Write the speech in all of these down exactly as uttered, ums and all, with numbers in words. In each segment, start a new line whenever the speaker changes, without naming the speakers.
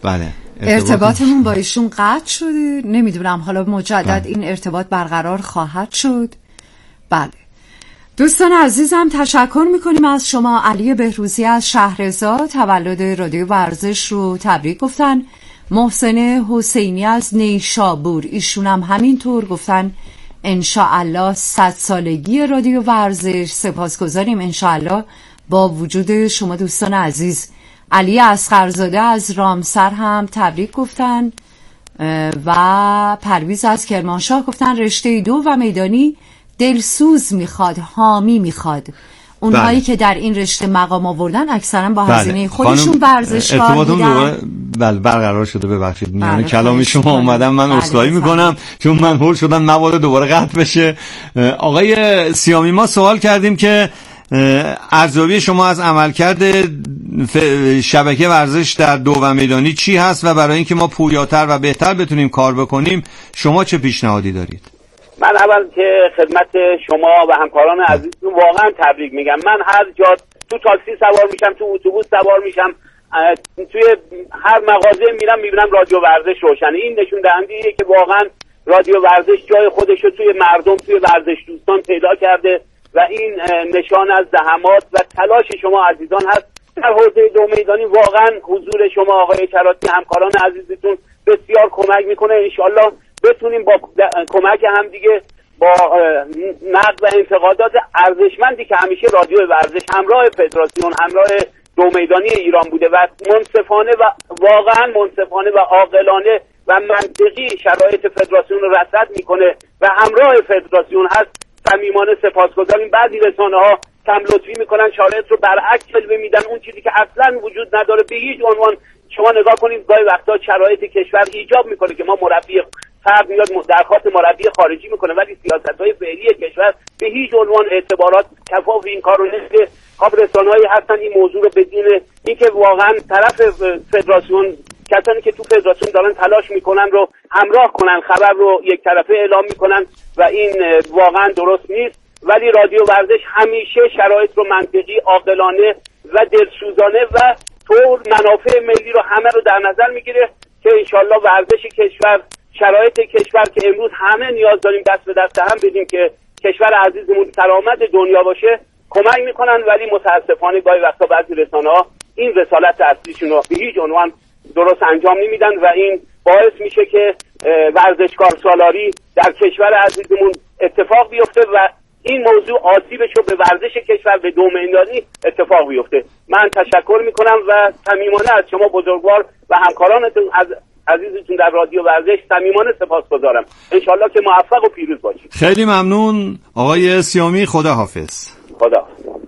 بله.
ارتباطمون با ایشون قطع شده، نمیدونم حالا مجدد بله. این ارتباط برقرار خواهد شد. بله دوستان عزیزم، تشکر میکنیم از شما. علی بهروزی از شهرزاد تولد رادیو ورزش رو تبریک گفتن. محسن حسینی از نیشابور، ایشون هم همینطور گفتن انشاءالله صد سالگی رادیو ورزش. سپاسگزاریم انشاءالله با وجود شما دوستان عزیز. علی اصغرزاده از رامسر هم تبریک گفتن و پرویز از کرمانشاه گفتن رشته دو و میدانی دلسوز میخواد، حامی میخواد. اونهایی بله. که در این رشته مقام آوردن اکثرا با بله. هزینه خودشون ورزشکار بودن.
بله برقرار شده. ببخشید میان کلام شما اومدم من عذرخواهی بله. میکنم چون من هول شدم مواد دوباره قطع بشه. آقای سیامی ما سوال کردیم که ارزیابی شما از عملکرد شبکه ورزش در دو و میدانی چی هست و برای اینکه ما پویاتر و بهتر بتونیم کار بکنیم شما چه پیشنهادی دارید؟
من اول که خدمت شما و همکاران عزیزتون واقعا تبریک میگم. من هر جا تو تاکسی سوار میشم، تو اتوبوس سوار میشم، توی هر مغازه میرم میبینم رادیو ورزش روشنه. این نشون دهنده که واقعا رادیو ورزش جای خودش رو توی مردم، توی ورزش دوستان پیدا کرده و این نشان از زحمات و تلاش شما عزیزان هست. در حوزه دو میدانی واقعا حضور شما آقای کراتی همکاران عزیزتون بسیار کمک میکنه. انشالله بتونیم با کمک هم دیگه با نقد و انتقادات ارزشمندی که همیشه رادیو ورزش همراه فدراسیون، همراه دو میدانی ایران بوده و منصفانه و واقعا منصفانه و عاقلانه و منطقی شرایط فدراسیون رو رصد میکنه و همراه فدراسیون هست، صمیمانه سپاسگزاریم. بعضی رسانه ها کم لطفی میکنن، شرایط رو برعکس جلوه میدن، اون چیزی که اصلا وجود نداره به هیچ عنوان. شما نگاه کنید گاهی وقتا شرایط کشور ایجاب میکنه که ما مربی فرد میاد درخواست مربی خارجی میکنه ولی سیاست‌های فعلی کشور به هیچ عنوان اعتبارات کفاف این کار رو نمیده. خب رسانه‌هایی هستن این موضوع رو بدون اینکه واقعا طرف فدراسیون، کسانی که تو فدراسیون دارن تلاش میکنن رو همراه کنن، خبر رو یک طرفه اعلام میکنن و این واقعا درست نیست. ولی رادیو ورزش همیشه شرایط رو منطقی، عاقلانه و دلسوزانه و طور منافع ملی رو همه رو در نظر میگیره که انشالله ورزش کشور، شرایط کشور که امروز همه نیاز داریم دست به دست هم بدیم که کشور عزیزمون سلامت دنیا باشه، کمک میکنن. ولی متاسفانه گاهی وقتا بعضی رسانه‌ها این رسالت اصلیشون رو به هیچ عنوان درست انجام نمیدن و این باعث میشه که ورزشکار سالاری در کشور عزیزمون اتفاق بیفته و این موضوع آسیبش رو به ورزش کشور، به دو میدانی اتفاق بیفته. من تشکر میکنم و صمیمانه از شما بزرگوار و همکارانتون از عزیزتون در رادیو ورزش صمیمانه سپاسگزارم. انشالله که موفق و پیروز باشید.
خیلی ممنون آقای سیامی. خدا حافظ.
خدا.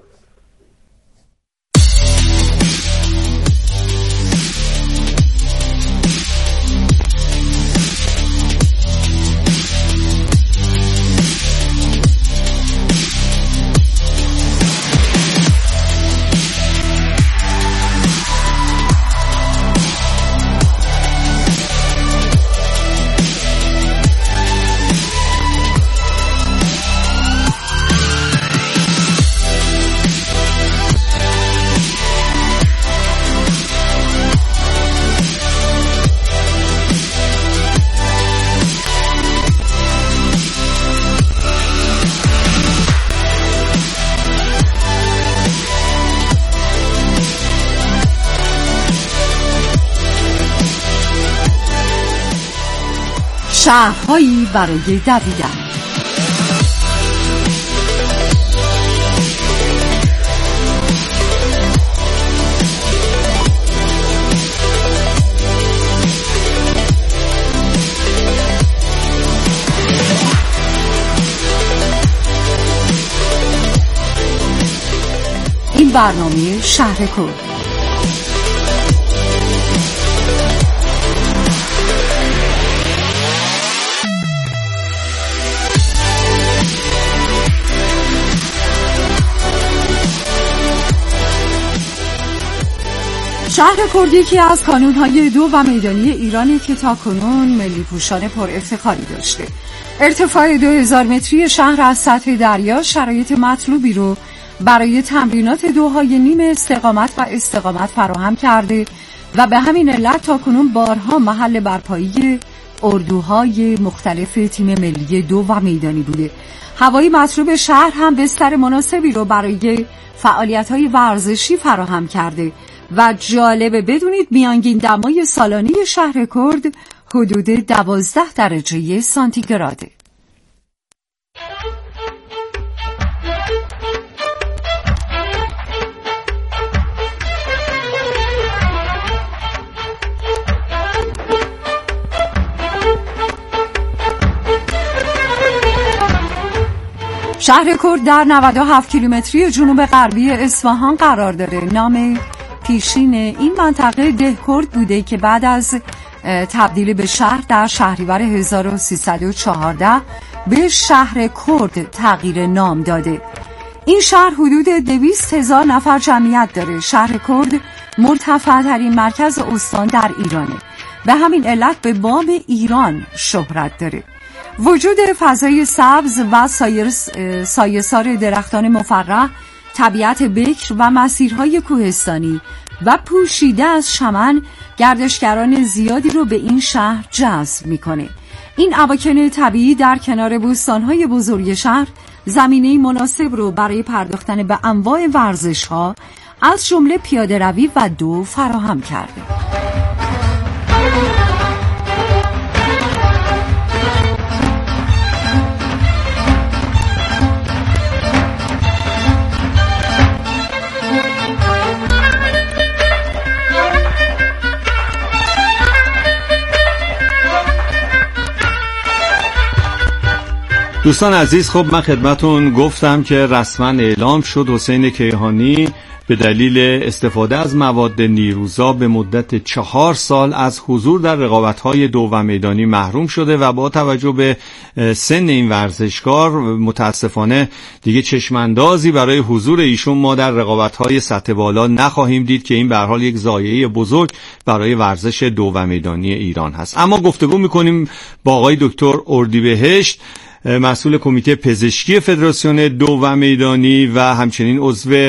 شهرهایی برای دویدن. این برنامه شهرکرد. شهرکرد یکی از کانون‌های دو و میدانی ایرانی که تاکنون ملی پوشان پر افتخاری داشته. ارتفاع دو هزار متری شهر از سطح دریا شرایط مطلوبی رو برای تمرینات دوهای نیم استقامت و استقامت فراهم کرده و به همین علت تاکنون بارها محل برپایی اردوهای مختلف تیم ملی دو و میدانی بوده. هوای مطلوب شهر هم بستر مناسبی رو برای فعالیت‌های ورزشی فراهم کرده و جالبه بدونید میانگین دمای سالانه شهر کرد حدود دوازده درجه سانتیگراده. شهر کرد در نود و هفت کیلومتری جنوب غربی اصفهان قرار داره. نام پیشین این منطقه دهکرد بوده که بعد از تبدیل به شهر در شهریور هزار و سیصد و چهارده به شهر کرد تغییر نام داده. این شهر حدود دویست هزار نفر جمعیت داره. شهر کرد مرتفع ترین مرکز استان در ایرانه. به همین علت به بام ایران شهرت داره. وجود فضای سبز و سایه‌سار درختان مفرح، طبیعت بکر و مسیرهای کوهستانی و پوشیده از چمن گردشگران زیادی رو به این شهر جذب میکنه. این اماکن طبیعی در کنار بوستانهای بزرگ شهر زمینه مناسب رو برای پرداختن به انواع ورزش‌ها از جمله پیاده‌روی و دو فراهم کرده.
دوستان عزیز، خب من خدمتون گفتم که رسما اعلام شد حسین کیهانی به دلیل استفاده از مواد نیروزا به مدت چهار سال از حضور در رقابت‌های دو و میدانی محروم شده و با توجه به سن این ورزشکار متاسفانه دیگه چشماندازی برای حضور ایشون ما در رقابت‌های سطح بالا نخواهیم دید که این به هر حال یک ضایعه بزرگ برای ورزش دو و میدانی ایران هست. اما گفتگو می‌کنیم با آقای دکتر اردیبهشت، مسئول کمیته پزشکی فدراسیون دو و میدانی و همچنین عضو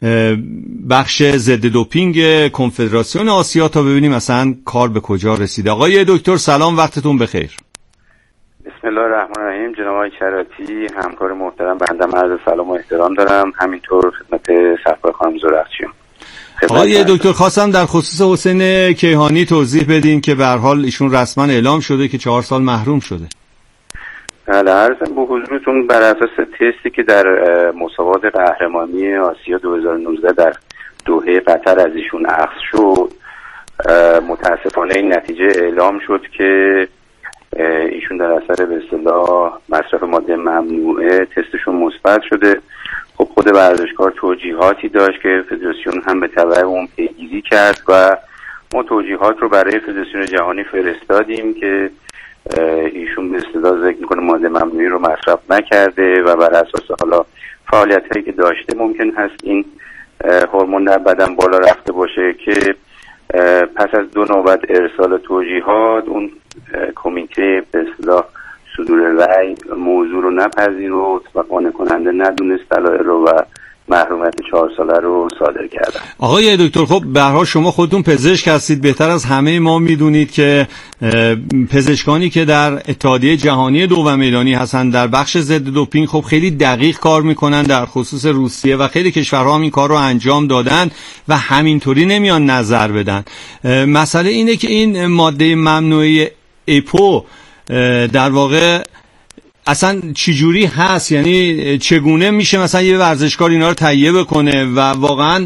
بخش ضد دوپینگ کنفدراسیون آسیا، تا ببینیم اصلا کار به کجا رسیده. آقای دکتر سلام، وقتتون بخیر.
بسم الله الرحمن الرحیم. جناب آقای شراطی، همکار محترم، بنده عرض سلام و احترام دارم. همینطور خدمت صفای خانم زرخشیان.
آقای دکتر خواستم در خصوص حسین کیهانی توضیح بدین که به هر حال ایشون رسما اعلام شده که چهار سال محروم شده.
بله، عرضم به حضورتون بر اساس تستی که در مسابقات قهرمانی آسیا دو هزار و نوزده در دوحه قطر از ایشون اخذ شد، متاسفانه این نتیجه اعلام شد که ایشون در اثر به اصطلاح مصرف ماده ممنوعه تستشون مثبت شده. خب خود ورزشکار توجیهاتی داشت که فدراسیون هم به تبع اون پیگیری کرد و ما توجیهات رو برای فدراسیون جهانی فرستادیم که ایشون به اصطلاح ذکر میکنه ماده ممنوعی رو مصرف نکرده و بر اساس حالا فعالیتایی که داشته ممکن هست این هورمون در بدن بالا رفته باشه که پس از دو نوبت ارسال توجیهات اون کمیته به اصطلاح صدور رأی موضوع رو نپذیرفت و قانع کننده ندونست دلایل رو و محرومیت چهار ساله رو صادر کردن.
آقای دکتر، خب به هر حال شما خودتون پزشک هستید، بهتر از همه ما میدونید که پزشکانی که در اتحادیه جهانی دو و میدانی هستن در بخش ضد دوپینگ خب خیلی دقیق کار میکنن، در خصوص روسیه و خیلی کشورها هم این کار رو انجام دادن و همینطوری نمیان نظر بدن. مسئله اینه که این ماده ممنوعه اپو در واقع اصلا چجوری هست، یعنی چگونه میشه مثلا یه ورزشکار اینا رو تهیه بکنه و واقعا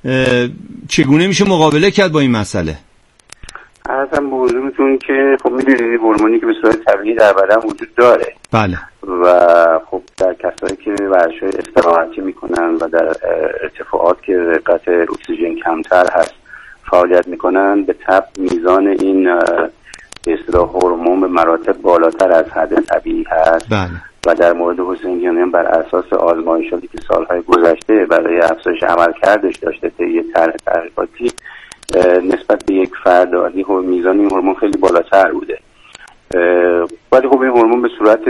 چگونه میشه مقابله کرد با این مسئله؟
عرضم به حضورتون که خب میدونید هورمونی که به صورت طبیعی در بدن وجود داره.
بله.
و خب در کسایی که ورزش استراحتی میکنن و در ارتفاعات که رقت اکسیژن کمتر هست فعالیت میکنن، به تبع میزان این به اصطلاح هورمون به مراتب بالاتر از حد طبیعی هست.
بله.
و در مورد حسین کیهانی بر اساس آزمایشاتی که سالهای گذشته برای افزایش عملکردش داشته طی طرح تحقیقاتی نسبت به یک فرد عادی میزان این هورمون خیلی بالاتر بوده. ولی خب این هورمون به صورت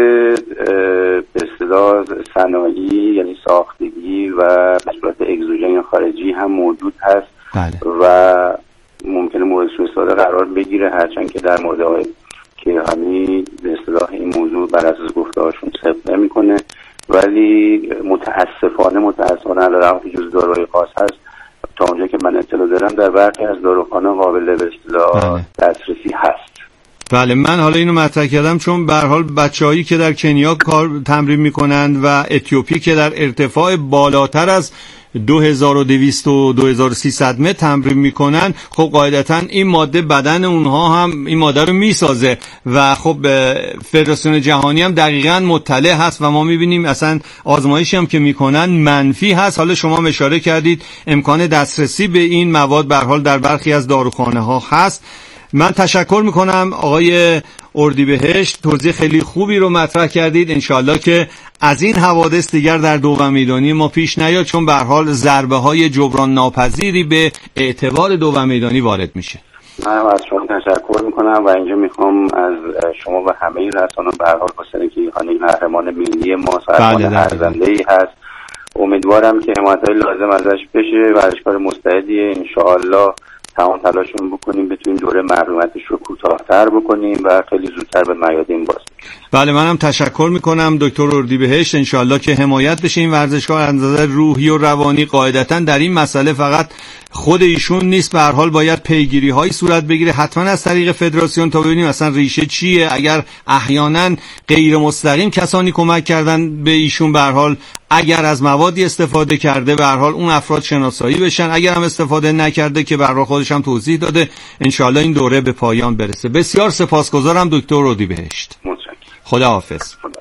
به اصطلاح صنایعی یعنی ساختگی و به صورت اگزوژن یا خارجی هم موجود هست.
بله.
و ممکنه مورد استفاده قرار بگیره، هرچند که در مورد آقای کیهانی به اصطلاح این موضوع بر اساس گفته‌هاشون ثبت نمی‌کنه، ولی متاسفانه متاسفانه علاوه بر جز داروهای خاص هست، تا اونجا که من اطلاع دارم در برخی از داروخانه قابل به اصطلاح دسترسی هست.
بله، من حالا اینو مطرح کردم چون به هر حال بچه‌هایی که در کنیا کار تمرین میکنند و اتیوپی که در ارتفاع بالاتر از دو هزار و دویست و دو هزار و سیصد متر تمرین میکنن، خب قاعدتا این ماده بدن اونها هم این ماده رو میسازه و خب فدراسیون جهانی هم دقیقاً مطلع هست و ما میبینیم اصلا آزمایشی هم که میکنن منفی هست. حالا شما اشاره کردید امکان دسترسی به این مواد به هر حال در برخی از داروخانه ها هست. من تشکر میکنم آقای اردیبهشت، توضیح خیلی خوبی رو مطرح کردید. انشالله که از این حوادث دیگر در دوم میدانی ما پیش نیاد، چون به هر حال ضربه های جبران ناپذیری به اعتبار دوم میدانی وارد میشه.
من از شما تشکر میکنم و اینجا میخوام از شما و همه رسانه‌ها به هر حال خاصه که کیهانی قهرمان ملی ما سربان ارزنده‌ای هست، امیدوارم که حمایت‌های لازم ازش بشه. ورزشکار مستعدیه، انشاءالله تمام تلاشمون بکنیم بتونیم دوره محرومیتش رو کوتاه‌تر بکنیم و خیلی زودتر به میادین باز.
بله، منم تشکر میکنم دکتر اردیبهشت. انشالله که حمایت بشه این ورزشکار از نظر روحی و روانی. قاعدتا در این مسئله فقط خود ایشون نیست، به هر حال باید پیگیری هایی صورت بگیره حتما از طریق فدراسیون تا ببینیم اصلا ریشه چیه. اگر احیانا غیر مستقیم کسانی کمک کردن به ایشون، به هر حال اگر از موادی استفاده کرده به هر حال اون افراد شناسایی بشن، اگر هم استفاده نکرده که به هر حال خودش هم توضیح داده، انشالله این دوره به پایان برسه. بسیار سپاسگزارم دکتر اردیبهشت.
متشکرم.
خدا حافظ.
خدا.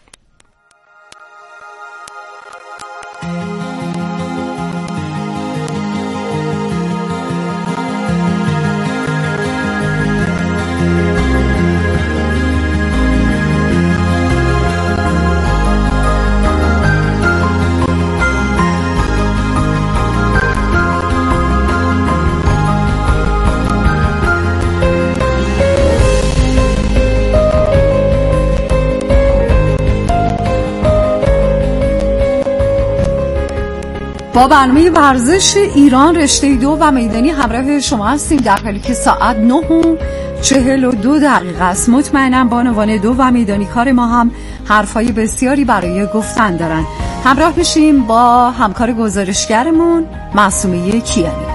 با برنامه ورزش ایران رشته دو و میدانی همراه شما هستیم در حالی که ساعت نه و چهل و دو دقیقه است. مطمئنم بانوان دو و میدانی کار ما هم حرفای بسیاری برای گفتن دارن. همراه بشیم با همکار گزارشگرمون معصومه کیانی.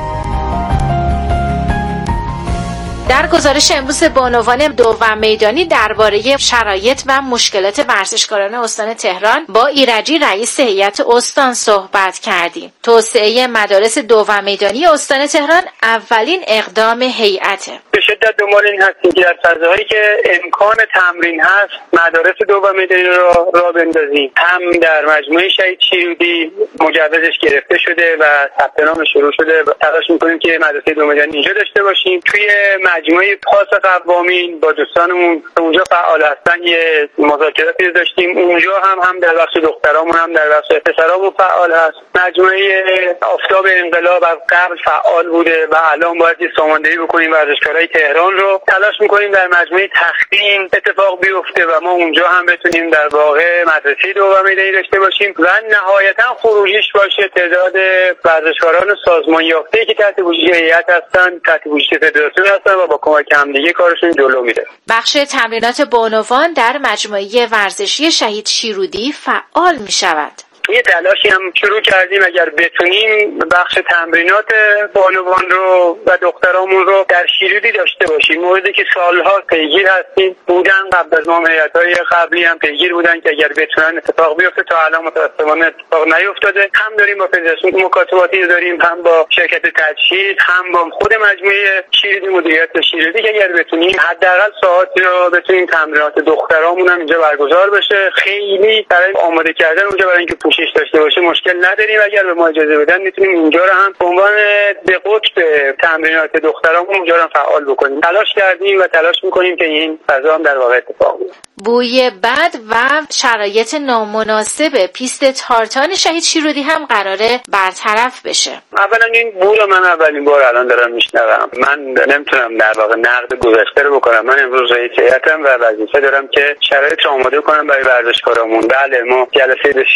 در گزارش امروز بانوان دوم میدانی درباره شرایط و مشکلات ورزشکاران استان تهران با ایرجی رئیس هیئت استان صحبت کردیم. توسعه مدارس دوم میدانی استان تهران اولین اقدام هیئته.
به شدت دنبال این هستیم که در فضاهایی که امکان تمرین هست مدارس دوم میدانی را راه بندازیم. هم در مجموعه شهید شیرودی مجوزش گرفته شده و ثبت نام شروع شده، تلاش می‌کنیم که مدرسه دوم میدانی اینجا داشته باشیم. توی مجموعه پاس قوامین با دوستانمون اونجا فعال هستن یه مذاکراتی داشتیم، اونجا هم هم در بخش دخترامون هم در بخش پسرامون فعال هست. مجموعه آفتاب انقلاب از قبل فعال بوده و الان باید یه ساماندهی بکنیم ورزشکارای تهران رو. تلاش میکنیم در مجموعه تخدیم اتفاق بیفته و ما اونجا هم بتونیم در واقع مدرسه دوم میدانی داشته باشیم و نهایتا خروجیش باشه تعداد ورزشکاران سازمان یافته که تحت پوشش هیئت هستن، تحت پوشش فدراسیون هستن و با کمک هم دیگه کارشون جلو میره.
بخش تمرینات بانوان در مجموعه ورزشی شهید شیرودی فعال میشود.
یه تلاشی هم شروع کردیم اگر بتونیم بخش تمرینات بانوان رو و دخترامون رو در شیرودی داشته باشیم. موردی که سالها پیگیر هستیم بودن، قبل از ما هیئت‌های قبلی هم پیگیر بودن که اگر بتونن اتفاق بیفته، تا الان متأسفانه اتفاق نیفتاده. هم داریم با فدراسیون مکاتباتی داریم، هم با شرکت تجهیز، هم با خود مجموعه شیرودی مدیریت شیرودی که اگر بتونیم حداقل ساعاتی رو بتونیم تمرینات دخترامون هم اینجا برگزار بشه. خیلی برای آماده کردن اونجا برای اینکه پوشش داشته باشه مشکل نداریم. اگر به ما اجازه بدن میتونیم اونجا رو هم به عنوان به قطب تمرینات دخترامون اونجا رو فعال بکنیم. تلاش کردیم و تلاش میکنیم که این فضا هم در واقع اتفاق بیفته.
بوی بد و شرایط نامناسب پیست تارتان شهید شیرودی هم قراره برطرف بشه.
اولا این بو رو من اولین بار الان دارم میشنوم. من نمیتونم در واقع نقد گذشته رو بکنم. من امروز رئیس هیئتم و وظیفه دارم که شرایط رو آماده کنم برای ورزشکارامون. بله ما جلسه بسیار خوبی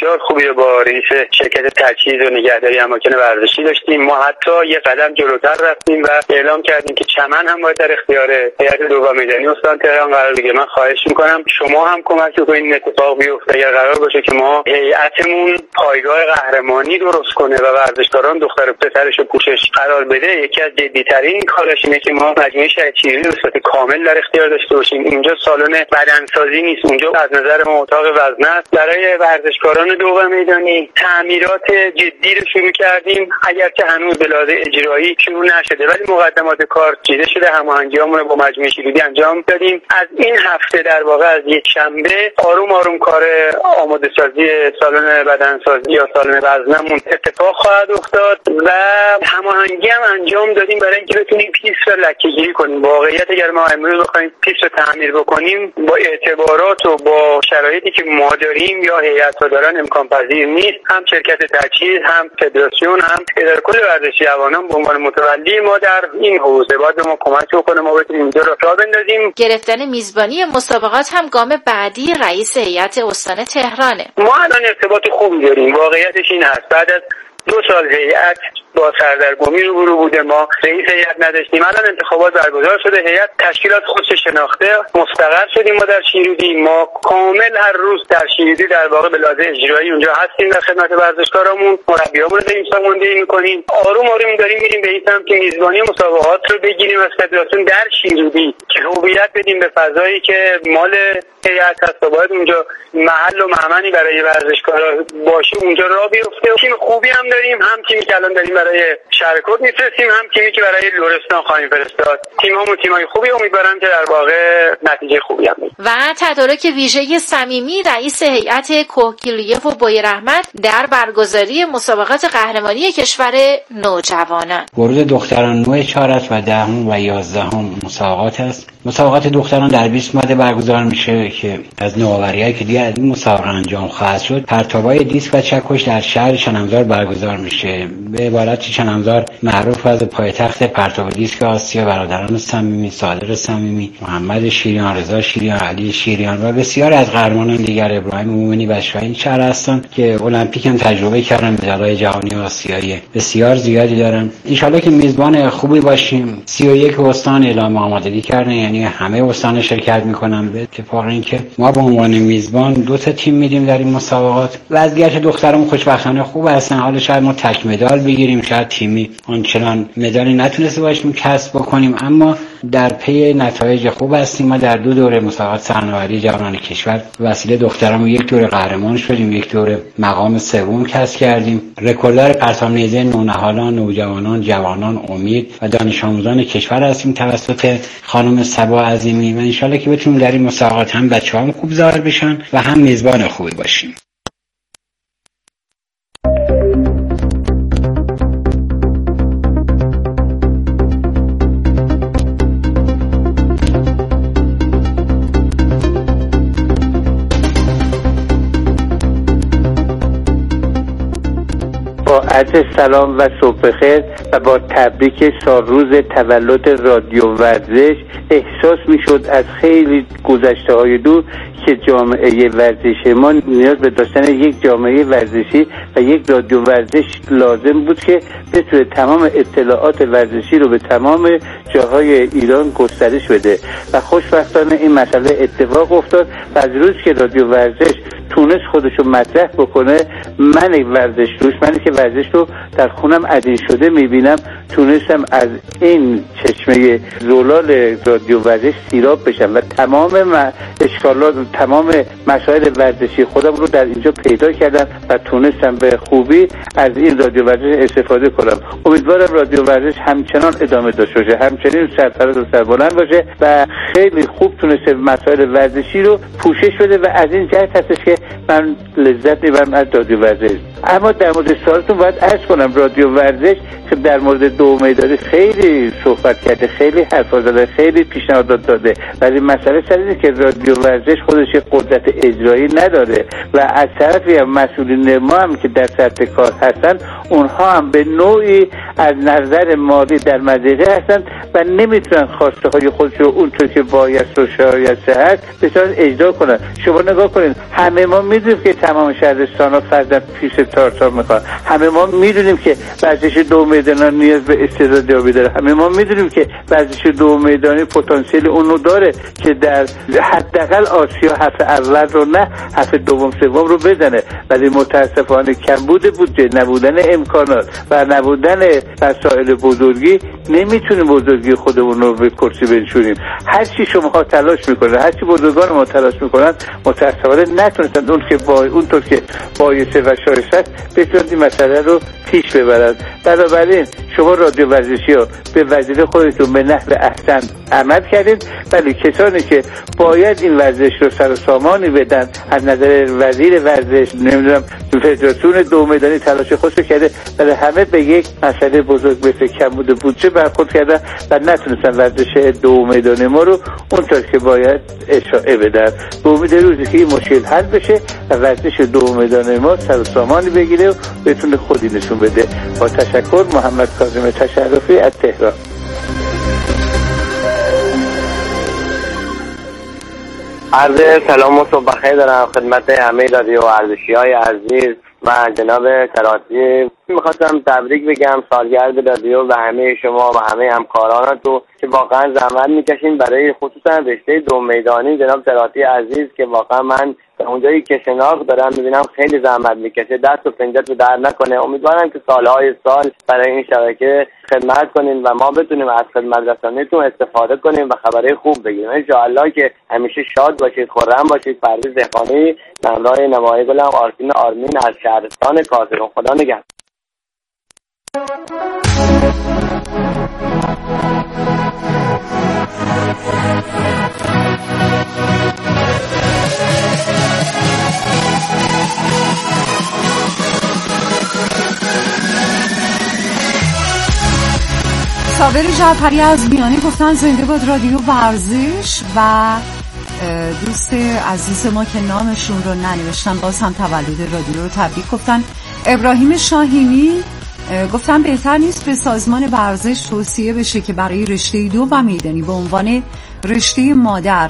خوبی با رئیس شرکت تجهیز و نگهداری اماکن ورزشی داشتیم. ما حتی یه قدم جلوتر رفتیم و اعلام کردیم که چمن هم باید در اختیار هیئت دو میدانی استان تهران قرار بگیره. من خواهش میکنم شما هم کمک کنید این اتفاق بیفته. اگر قرار باشه که ما هیئتمون پایگاه قهرمانی درست کنه و ورزشکاران دختر و پسرش رو پوشش قرار بده، یکی از جدی‌ترین کاراش اینه که ما مجموعه شهید شیرینی به صورت کامل در اختیار داشته باشیم. اینجا سالن بدنسازی نیست، اونجا از نظر ما اتاق وزنه است. برای ورزشکاران دو میدانی تعمیرات جدی رو شروع کردیم، اگرچه هنوز به لحاظ اجرایی شروع نشده ولی مقدمات کار چیده شده. هماهنگی‌هامون رو با مجموعه شیرودی انجام دادیم. از این هفته در واقع از یک شنبه آروم آروم کار آماده سازی سالن بدنسازی یا سالن وزنمون اتفاق خواهد افتاد و هماهنگی هم انجام دادیم برای اینکه بتونیم پیست رو لکه‌گیری کنیم. واقعیت اگر ما امروز بخوایم پیست رو تعمیر بکنیم با اعتبارات و با شرایطی که ما داریم یا هیئت‌ها دارن امکان پذیر نیست. هم شرکت تجهیز، هم فدراسیون، هم اداره کل ورزشی جوانان به عنوان متولی ما در این حوزه باید ما کمک بکنه ما بتونیم اینجا رو راه بندازیم.
گرفتن میزبانی مسابقات هم گام بعدی رئیس هیئت استان تهرانه.
ما الان ارتباط خوبی داریم. واقعیتش این هست بعد از دو سال هیئت با سردرگمی روبرو بوده، ما رئیس هیئت نداشتیم. الان انتخابات برگزار شده، هیئت تشکیلات خودش شناخته، مستقر شدیم. ما در شیرودی ما کامل هر روز در شیرودی در واقع به لحاظ اجرایی اونجا هستیم، در خدمت ورزشکارامون، مربیامون رو داریم ساماندهی می‌کنیم. آروم آروم داریم میریم به این سمت که میزبانی مسابقات رو بگیریم از فدراسیون در شیرودی، که هویت بدیم به فضایی که مال هیئت هست و باید اونجا محل و مأمنی برای ورزشکارا باشه، اونجا راه بیفته. تیم خوبی هم داریم، هم تیمی که الان داریم برای شهرکوت میفرستیم، هم تیمی که برای لرستان خواهیم فرستاد. تیم‌هامون تیمای خوبی، امیدوارم که در واقع نتیجه خوبی هم
و تدارک ویژه صمیمی رئیس هیئت کوهگیلویه و بویراحمد در برگزاری مسابقات قهرمانی کشور نوجوانان.
ورود دختران نوع چهار است و دهم و یازدهم مسابقات است. مسابقات دختران در بیست ماده برگزار میشه که از نوآوری‌هایی که دیگه از این مسابقه انجام خواهد شد، پرتاب‌های دیسک و چکش در شهر چنمزار برگزار میشه. به عبارت چنمزار معروف از پایتخت پرتاب دیسک آسیا. برادران صمیمی، صادق صمیمی، محمد شیریان، رضا شیریان، علی شیریان و بسیار از قهرمانان دیگر، ابراهیم مومنی و شاهین شهر هستند که المپیک هم تجربه کردن، مدال‌های جهانی و آسیایی بسیار زیادی دارن. ان شاءالله که میزبان خوبی باشیم. سی و یک استان اعلام آمادگی کردن، یعنی همه استان شرکت میکنن. به اتفاق اینکه ما به عنوان میزبان دو تا تیم میدیم در این مسابقات. وضعیت دخترام خوشبختانه خوب هستن. حالا شاید ما تک مدال بگیریم، شاید تیمی آنچنان مدالی نتونسته باشیم کسب بکنیم، اما در پی نتایج خوب هستیم. ما در دو دوره مسابقات صحنه‌آوری جوانان کشور وسیله دخترام یک دوره قهرمان شدیم، یک دوره مقام سوم کسب کردیم. رکورددار پرتاب‌نیزه نونهالان، نوجوانان، جوانان، امید و دانش آموزان کشور هستیم توسط خانم صبا عظیمی و ان شاءالله که بتونیم در این مسابقات هم بچه‌هام خوب ظاهر بشن و هم میزبان خوبی باشیم.
با عرض سلام و صبح بخیر و با تبریک سالروز تولد رادیو ورزش، احساس میشد از خیلی گذشته های دور که جامعه ورزشی ما نیاز به داشتن یک جامعه ورزشی و یک رادیو ورزش لازم بود که بتونه تمام اطلاعات ورزشی رو به تمام جاهای ایران گسترش بده و خوشبختانه این مسئله اتفاق افتاد و از روز که رادیو ورزش تونست خودشو مطرح بکنه، من ورزش روش منی که ورزش رو در خونم عدین شده میبینم، تونستم از این چشمه زلال رادیو ورزش سیراب بشم و تمام اشکالات تمام مسائل ورزشی خودم رو در اینجا پیدا کردم و تونستم به خوبی از این رادیو ورزش استفاده کنم. امیدوارم رادیو ورزش همچنان ادامه داشته باشه، همچنین سرفراز و سربلند باشه و خیلی خوب تونسته مسائل ورزشی رو پوشش بده و از این جهت هستش که من لذت میبرم از رادیو ورزش. اما در مورد سوالتون باید عرض کنم رادیو ورزش که در مورد دو میدانی خیلی صحبت کرده، خیلی حرفا زده، خیلی پیشنهادات داده، ولی مسئله سر اینه که رادیو ورزش خودش قدرت اجرایی نداره و از طرفی هم مسئولین ما هم که در سطح کار هستن اونها هم به نوعی از نظر مالی در مضیقه هستن و نمیتونن خواسته های خودش رو اونطور که باید و شاید صحت بتونن اجرا کنن. شما نگاه کنید، همه ما میدونیم که تمام شهرستان ها فرضاً پیش تارتار میخوان، همه ما میدونیم که ورزش دو میدانی نیاز به استعدادیابی داره، همه ما میدونیم که ورزش دو میدانی پتانسیل اونو داره که در حداقل آسیا هفت اول رو نه هفت دوم سوم رو بزنه، ولی متاسفانه کمبود بودجه، نبودن امکانات و نبودن وسایل بزرگی نمیتونیم بزرگی خودمون رو به کرسی بنشونیم. هر چی شماها تلاش میکنن، هر چی بزرگان ما تلاش میکنن، متاسفانه نتونستن اون که با اونطور که بایسته و شایسته است بتونن این مسئله رو پیش ببرن. بنابراین شما رادیو ورزشی ها به وظیفه خودتون به نحو احسن عمل کردین، ولی کسانی که باید این ورزش رو سر و سامانی بدن از نظر وزیر ورزش، نمیدونم فدراسیون دو میدانی تلاش خودشو کرده، ولی همه به یک مسئله بزرگ مثل کمبود بودجه برخورد کردن و نتونستن ورزش دو میدانی ما رو اونطور که باید اشاعه بدن. به امید روزی که این مشکل حل بشه و ورزش دو میدانی ما سر و سامانی بگیره و بتونه خودی نشون بده. با تشکر، محمد کاظم تشرفی از تهران.
عرض سلام و صبح بخیر دارم خدمت همه رادیو ورزشی‌های عزیز و جناب کراتی. میخواستم تبریک بگم سالگرد رادیو و همه شما و همه همکارانتون که واقعا زحمت میکشین برای خصوصا رشته دو میدانی. جناب کراتی عزیز که واقعا من اونجایی که شناخت دارم میبینم خیلی زحمت میکشه، دست و پنجت رو در نکنه. امیدوارم که سالهای سال برای این شبکه خدمت کنین و ما بتونیم از خدمت رسانیتون استفاده کنیم و خبرهای خوب بگیریم. انشاءالله که همیشه شاد باشید، خرم باشید. پرویز دهقانی، همراه نوای گلم، آرتین آرمین از شهرستان کازرون. خدا نگهدار.
صابر جعفری از میانی گفتن زنده باد رادیو ورزش و دوست عزیز ما که نامشون رو ننوشتن باز هم تولد رادیو رو تبریک گفتن. ابراهیم شاهینی گفتن بهتر نیست به سازمان ورزش توصیه بشه که برای رشته دو و میدانی به عنوان رشته مادر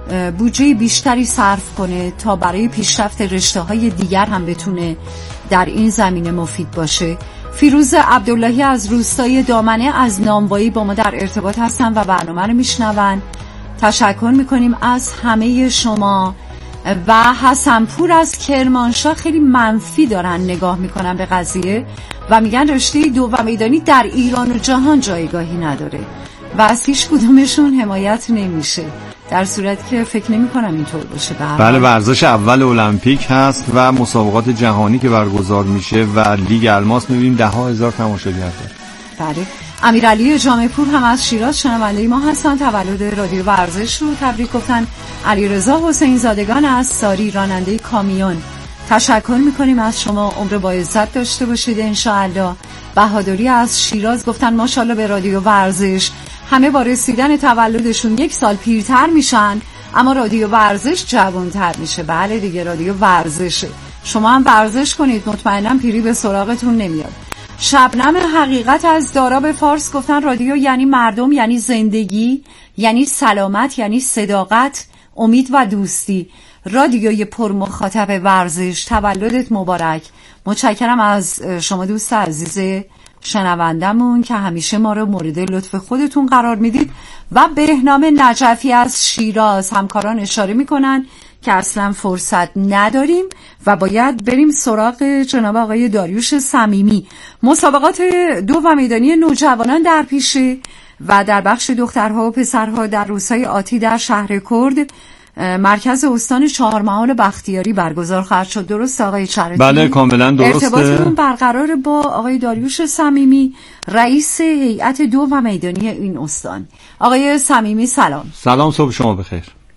بودجه بیشتری صرف کنه تا برای پیشرفت رشته های دیگر هم بتونه در این زمینه مفید باشه. فیروز عبداللهی از روستای دامنه از نانوایی با ما در ارتباط هستن و برنامه رو میشنون. تشکر میکنیم از همه شما. و حسنپور از کرمانشاه خیلی منفی دارن نگاه میکنن به قضیه و میگن رشته دو و میدانی در ایران و جهان جایگاهی نداره و از هیچ کدومشون حمایت نمیشه، در صورتی که فکر نمی کنم اینطور باشه.
بله، ورزش اول المپیک هست و مسابقات جهانی که برگزار میشه و لیگ الماس میبینیم ده ها هزار تماشاگر داره.
بله. امیرعلی جامع پور هم از شیراز شنونده ما هستن، تولد رادیو ورزش رو تبریک گفتن. علیرضا حسین زادگان از ساری راننده کامیون تشکر میکنیم از شما، عمر با عزت داشته باشید انشاءالله. بهادری از شیراز گفتن ماشاءالله به رادیو ورزش، همه با رسیدن تولدشون یک سال پیرتر میشن اما رادیو ورزش جوانتر میشه. بله دیگه، رادیو ورزشه، شما هم ورزش کنید مطمئنم پیری به سراغتون نمیاد. شبنم حقیقت از داراب فارس گفتن رادیو یعنی مردم، یعنی زندگی، یعنی سلامت، یعنی صداقت، امید و دوستی. رادیوی پر مخاطب ورزش، تولدت مبارک. متشکرم از شما دوست عزیز شنوندمون که همیشه ما رو مورد لطف خودتون قرار میدید. و بهنام نجفی از شیراز، همکاران اشاره میکنن که اصلا فرصت نداریم و باید بریم سراغ جناب آقای داریوش صمیمی. مسابقات دو و میدانی نوجوانان در پیشه و در بخش دخترها و پسرها در روزهای آتی در شهر کرد مرکز استان چهارمحال بختیاری برگزار خواهد شد. درست آقای چرتی؟
بله کاملا درسته.
ارتباطتون برقرار با آقای داریوش صمیمی، رئیس هیئت دو و میدانی این استان. آقای صمیمی سلام.
سلام، صبح شما بخیر.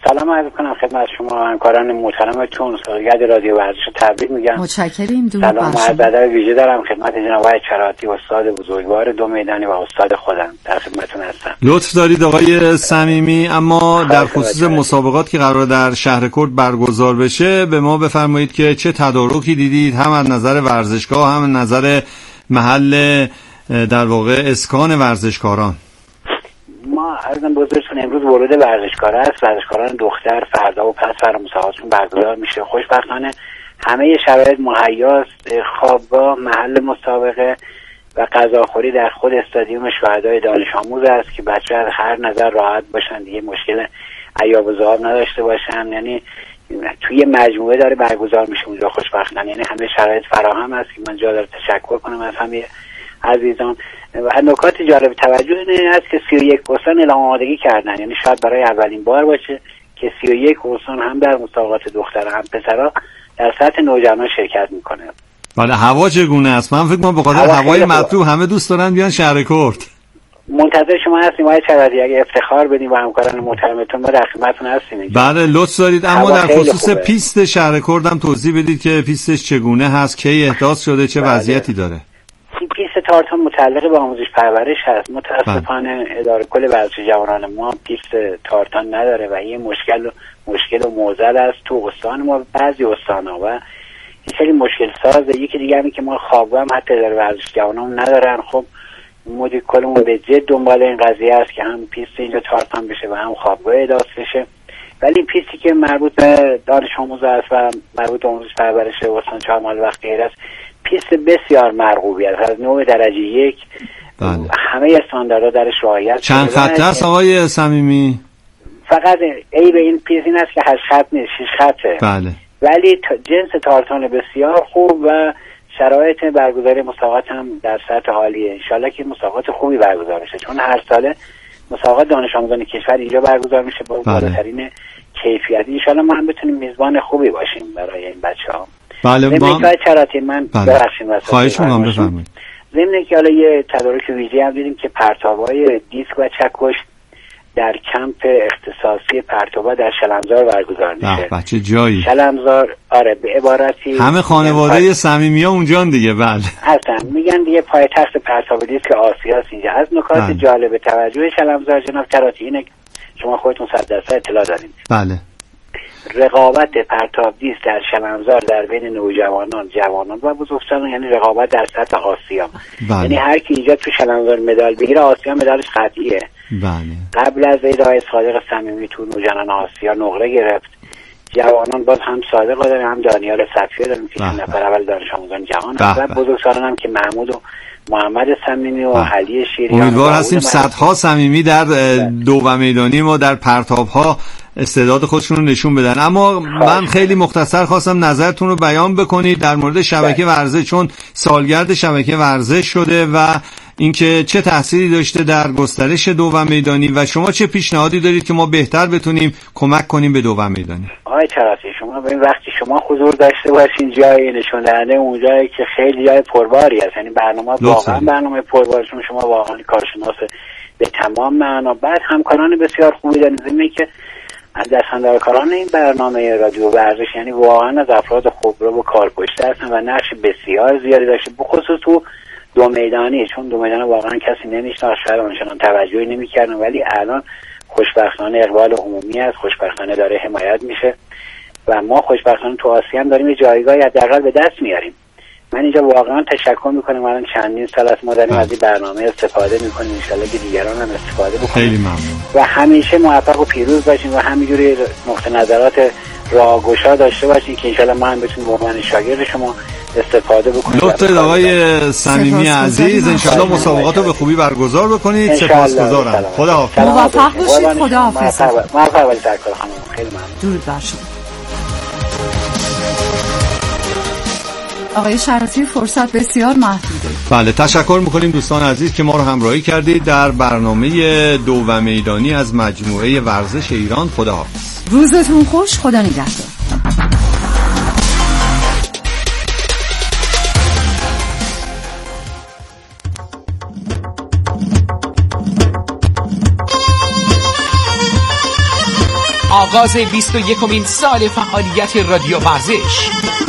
سلام عرض کنم خدمت شما همکاران محترمتون. سالگرد رادیو ورزش رو تبریک میگم.
متشکریم. درود
سلام و عرض ادب ویژه دارم خدمت جناب آقای چراتی، استاد بزرگوار دو میدانی و استاد خودم. در خدمتتون هستم.
لطف دارید آقای صمیمی. اما در خصوص مسابقات که قرار در شهرکرد برگزار بشه به ما بفرمایید که چه تدارکی دیدید، هم از نظر ورزشگاه هم از نظر محل در واقع اسکان ورزشکاران.
ما عرضم بزرگتون امروز ورود ورزشکار است. ورزشکاران دختر فردا و پس فردا مسابقاتشون برگزار میشه. خوشبختانه همه شرایط مهیاست. خوابگاه، محل مسابقه و غذاخوری در خود استادیوم شهدای دانش آموز است که بچه از هر نظر راحت باشن، دیگه مشکل عیاب و ذهاب نداشته باشن. یعنی توی مجموعه داره برگزار میشه اونجا خوشبختانه. یعنی همه شرایط فراهم است که من جا داره تشکر کنم از همه عزیزان. و نکات جالب توجه این است که سی و یک استان اعلام آمادگی کردن، یعنی شاید برای اولین بار باشه که سی و یک استان هم در مسابقات دختر هم پسرها در سطح نوجوانان شرکت میکنه.
بله هوا چگونه است؟ من فکر کنم به خاطر هوای مطلوب همه دوست دارن بیان شهرکرد.
منتظر شما هستیم آقای چراتی، اگه افتخار بدیم و همکاران محترمتون ما در خدمتتون هستیم.
بله لطف دارید. اما در خصوص پیست شهرکرد هم توضیح بدید که پیستش چگونه هست، کی احداث شده، چه بله. وضعیتی داره؟
پیست تارتان متعلق به آموزش پرورش هست. متاسفانه اداره کل ورزش جوانان ما پیست تارتان نداره و این مشکل مشکل و معضل است تو استان ما، بعضی استان‌ها و خیلی مشکل سازه. یکی دیگه همین که ما خوابگاه هم حتی اداره ورزش جوانان ندارن. خب مدیر کلمون به جد دنبال این قضیه است که هم پیست اینجا تارتان بشه و هم خوابگاه احداث بشه. ولی پیستی که مربوط به دانش آموز است و مربوط به آموزش پرورش استان چهارمحال وقت غیر است، پیست بسیار مرغوبی است. از نوع درجه یک بله. همه استانداردها درش رعایت.
چند خط است آقای صمیمی؟
فقط ای به این پیست این است که هشت خط نیست، شش خطه.
بله.
ولی جنس تارتان بسیار خوب و شرایط برگزاری مسابقات هم در سطح عالیه. انشالله که مسابقات خوبی برگزار میشه، چون هر ساله مسابقات دانش آموزان کشور اینجا برگزار میشه با بالاترین کیفیت. انشالله ما هم بتونیم میزبان خوبی باشیم برای این بچه‌ها.
بله با
چراتی من ببخشید واسه
خواهش می‌کنم بفرمایید.
ضمن که حالا یه تدارک ویژه هم دیدیم که پرتاب‌های دیسک و چکش در کمپ اختصاصی پرتابا در شلمزار برگزار میشه.
بچه جایی
شلمزار آره به عبارتی
همه خانواده صمیمی‌ها اونجان دیگه. بله
هستن، میگن دیگه پایتخت پرتاب دیسک آسیاست اینجا. از نکات بله. جالب توجه شلمزار جناب چراتی اینه شما خودتون صد درصد اطلاع دارید.
بله
رقابت پرتاب دیسک در شلمزار در بین نوجوانان، جوانان و بزرگسالان، یعنی رقابت در سطح آسیا.
بله.
یعنی هر کی اینجا تو شلمزار مدال بگیره آسیا مدالش قطعیه.
بله.
قبل از ادعای صادق صمیمی تو نوجوانان آسیا نقره گرفت. جوانان باز هم صادق داریم، هم دانیال صفیه داریم که نفر اول دانش آموزان جهان هست و بزرگسالان هم که محمود و محمد صمیمی و علی شیریان.
امیدوار هستیم صدها صمیمی در دو و میدانی ما در پرتاب‌ها استعداد خودشون رو نشون بدن. اما من خیلی مختصر خواستم نظرتون رو بیان بکنید در مورد شبکه ورزش، چون سالگرد شبکه ورزش شده و اینکه چه تأثیری داشته در گسترش دو و میدانی و شما چه پیشنهادی دارید که ما بهتر بتونیم کمک کنیم به دو و میدانی.
آقای چراتی شما ببین وقتی شما حضور داشته باشین جای نشون دهنده اونجایی که خیلی جای پرباری است، یعنی برنامه واقعا برنامه پرباری، چون شما واقعا کارشناس به تمام معنا. بعد همکاران بسیار خوبی دارید زمینه که از دستاندرکاران این برنامه رادیو ورزش یعنی واقعا از افراد خبره و کارکشته هستن و نقش بسیار زیادی داشته، بخصوص تو دو میدانی، چون دو میدان واقعا کسی نمیشناسه، شاید آنچنان توجهی نمی‌کردن، ولی الان خوشبختانه اقبال عمومی است، خوشبختانه داره حمایت میشه و ما خوشبختانه تو آسیا هم داریم جایگاهی حداقل به دست میاریم. من اینجا واقعا تشکر میکنم، الان چندین سال است ما داریم از این برنامه استفاده میکنیم، ان شاءالله که دیگران هم استفاده بکنن.
خیلی ممنون
و همیشه موفق و پیروز باشین و همینجوری نقطه نظرات راهگشا داشته باشین که ان شاءالله ما هم بتونیم به عنوان شاگرد شما استفاده بکنید.
لطف آقای صمیمی عزیز، ان شاءالله مسابقات رو به خوبی برگزار بکنید. سپاسگزارم. خداحافظ.
موفق باشید. خداحافظ.
موفق باشید سرکار خانم. خیلی ممنون.
درود بر شما. آقای شراتی فرصت بسیار محدوده.
بله تشکر میکنیم دوستان عزیز که ما رو همراهی کردید در برنامه دو و میدانی از مجموعه ورزش ایران. خداحافظ.
روزتون خوش. خدا نگهدار.
آغاز بیست و یکمین سال فعالیت رادیو ورزش.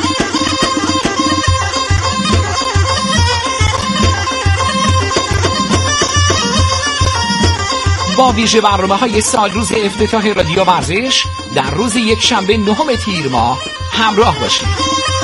با ویژه برنامه‌های سال روز افتتاح رادیو ورزش در روز یک شنبه نهم تیر ماه همراه باشید.